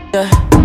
Yeah.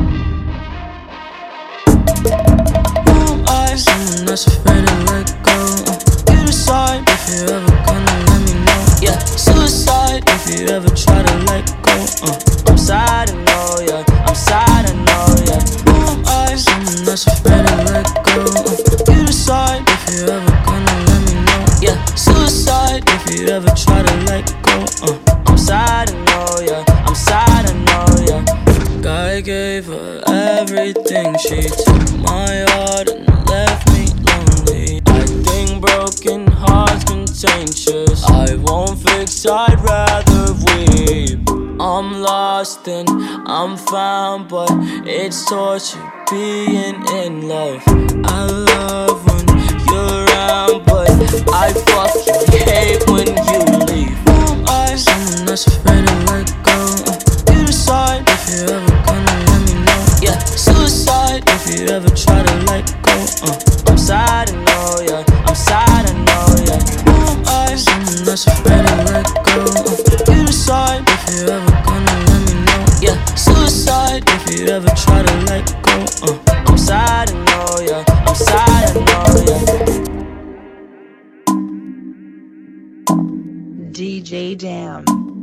Who am I? Someone that's afraid to let go. You decide if you're ever gonna let me know. Yeah. Suicide if you ever try to let go. I'm sad, I know, yeah. I'm sad, I know, yeah. Who am I? Someone that's afraid to let go. You decide if you're ever gonna let me know. Yeah. Suicide if you ever try to let go. I'm sad, I know, yeah. I'm sad, I know, yeah. I gave her everything. She took my heart and left me lonely. I think broken hearts contagious. I won't fix, I'd rather weep. I'm lost and I'm found, but it's torture being in love. I love when you're around, but I fucking hate when you leave. Who am I? Someone that's afraid to let go. You decide if you're ever gonna let me know. Yeah. Suicide if you ever try to let go. I'm sad, I know, yeah. I'm sad, I know, yeah. Who am I? Someone that's afraid to let go. You decide if you're ever gonna let me know. Yeah. Suicide if you ever try to let go. I'm sad, I know, yeah. I'm sad, I know, yeah. DJ Damn.